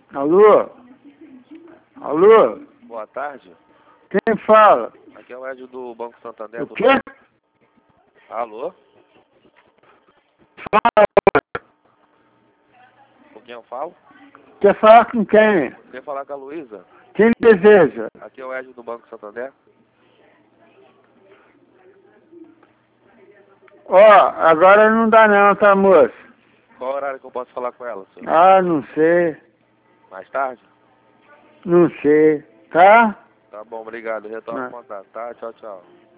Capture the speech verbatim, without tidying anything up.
Alô? Alô? Boa tarde. Quem fala? Aqui é o Edio do Banco Santander. O do... quê? Alô? Fala. Com quem eu falo? Quer falar com quem? Quer falar com a Luísa? Quem deseja? Aqui é o Edio do Banco Santander. Ó, agora não dá não, tá, moço? Qual horário que eu posso falar com ela, senhor? Ah, não sei. Mais tarde? Não sei. Tá? Tá bom, obrigado. Retorno Ah. o contato, tá? Tchau, tchau.